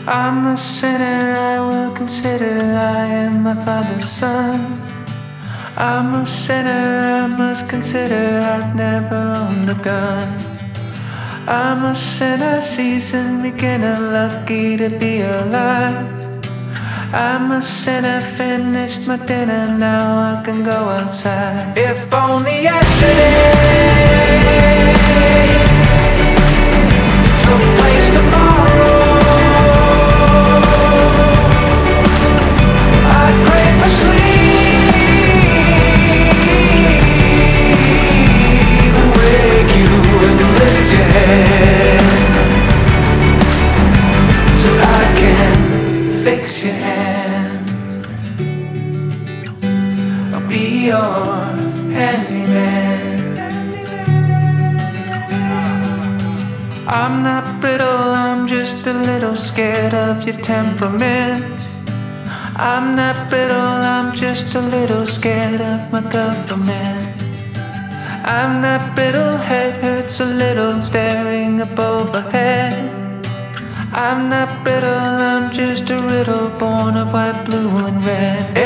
I'm a sinner, I will consider I am my father's son. I'm a sinner, I must consider I've never owned a gun. I'm a sinner, seasoned beginner, lucky to be alive. I'm a sinner, finished my dinner, now I can go outside. If only yesterday took place tomorrow, I'd crave for sleep and wake you and lift your head so I can fix your hand. I'll be your handyman. I'm not brittle, I'm just a little scared of your temperament. I'm not brittle, I'm just a little scared of my government. I'm not brittle, head hurts a little staring up overhead. I'm not brittle, I'm just a riddle born of white, blue and red.